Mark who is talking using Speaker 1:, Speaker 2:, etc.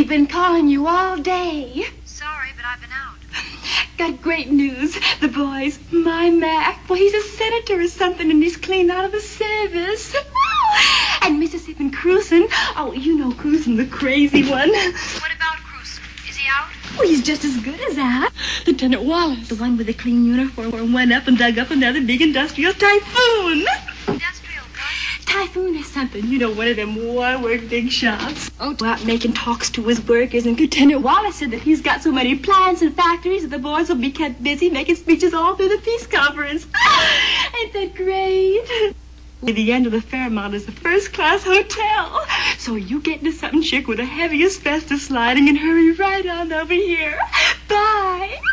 Speaker 1: been calling you all day.
Speaker 2: Sorry, but I've been out.
Speaker 1: Got great news. The boys, my Mac, well, he's a senator or something, and he's clean out of the service. And Mississippi Cruson, oh, you know Cruson, the crazy one.
Speaker 2: What about Cruson? Is he out?
Speaker 1: Oh, he's just as good as that. Lieutenant Wallace, the one with the clean uniform, went up and dug up another big industrial typhoon.
Speaker 2: Industrial what?
Speaker 1: Typhoon is something, you know, one of them war-work big shots. Oh, out making talks to his workers, and Lieutenant Wallace said that he's got so many plants and factories that the boys will be kept busy making speeches all through the peace conference. Ain't that great? The end of the Fairmont is a first-class hotel. So you get into something chic with a heavy asbestos sliding and hurry right on over here. Bye.